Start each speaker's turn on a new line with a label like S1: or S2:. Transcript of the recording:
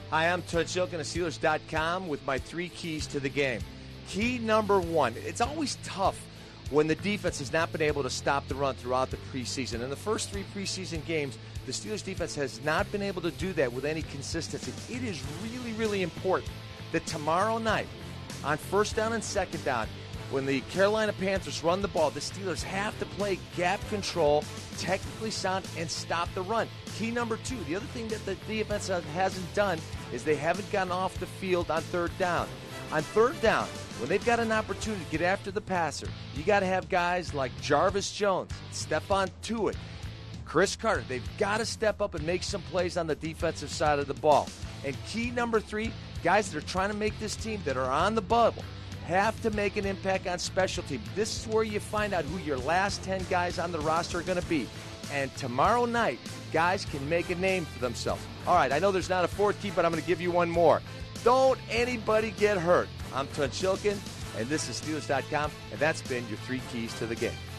S1: Hi, I'm Todd Shilkin of Steelers.com with my 3 keys to the game. Key number 1, it's always tough when the defense has not been able to stop the run throughout the preseason. In the first 3 preseason games, the Steelers defense has not been able to do that with any consistency. It is really, really important that tomorrow night, on first down and second down, when the Carolina Panthers run the ball, the Steelers have to play gap control, technically sound, and stop the run. Key number 2, the other thing that the defense hasn't done is they haven't gotten off the field on third down. On third down, when they've got an opportunity to get after the passer, you got to have guys like Jarvis Jones, Stephon Tuitt, Chris Carter. They've got to step up and make some plays on the defensive side of the ball. And key number 3, guys that are trying to make this team, that are on the bubble, have to make an impact on special teams. This is where you find out who your last 10 guys on the roster are going to be. And tomorrow night, guys can make a name for themselves. All right, I know there's not a 4th key, but I'm going to give you one more. Don't anybody get hurt. I'm Todd Shilkin, and this is Steelers.com, and that's been your 3 keys to the game.